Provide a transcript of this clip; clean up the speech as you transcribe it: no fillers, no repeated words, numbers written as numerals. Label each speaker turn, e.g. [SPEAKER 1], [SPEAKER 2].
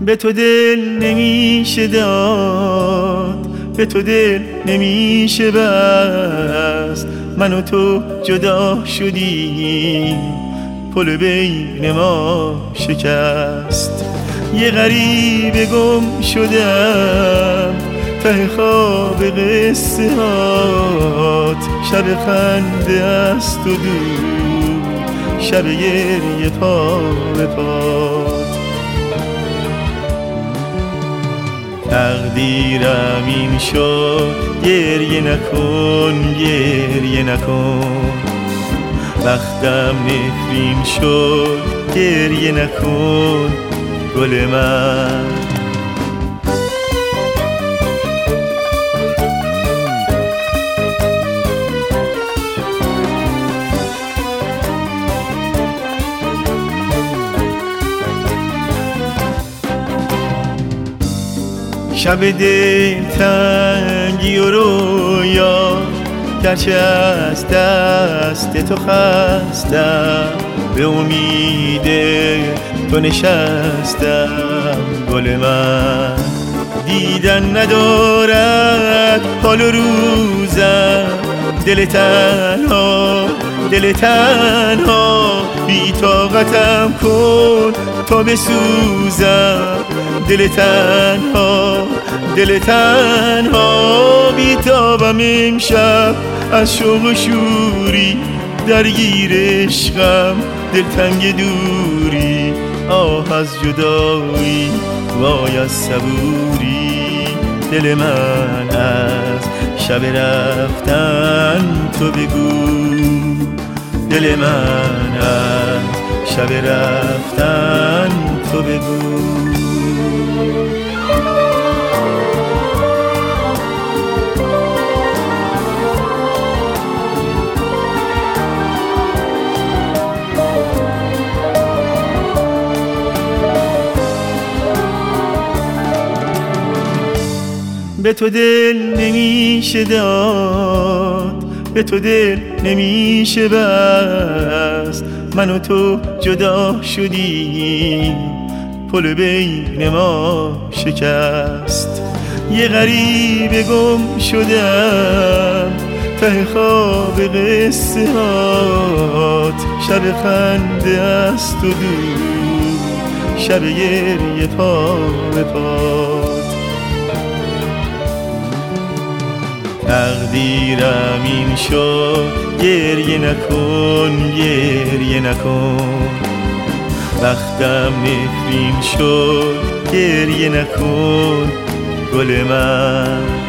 [SPEAKER 1] به تو دل نمیشه داد، به تو دل نمیشه بست. من و تو جدا شدیم، پل بین ما شکست. یه غریبه گم شدم ته خواب قصه هات. شب خنده است و دور، شب گریه پا به پات. تقدیرم این شد، گریه نکن گریه نکن. بختم نفرین شد، گریه نکن گل من. شب دلتنگی و رویا، گرچه از دست تو خستم، به امید تو نشستم گل من. دیدن ندارد حال و روزم، دل تنها دل تنها. بی طاقتم کن تا بسوزم، دل تنها دل تنها. بی تابم امشب از شوق و شوری، درگیر عشقم دلتنگ دوری. آه از جدایی وای از صبوری، دل من از شب رفتن تو بگو. دل من از شب رفتن تو بگو. به تو دل نمیشه داد، به تو دل نمیشه بست. من و تو جدا شدیم، پل بین ما شکست. یه غریبه گم شدم ته خواب قصه هات. شب خنده است و دور، شب گریه پا به پات. تقدیرم این شد، گریه نکن گریه نکن. بختم نفرین شد، گریه نکن گل من.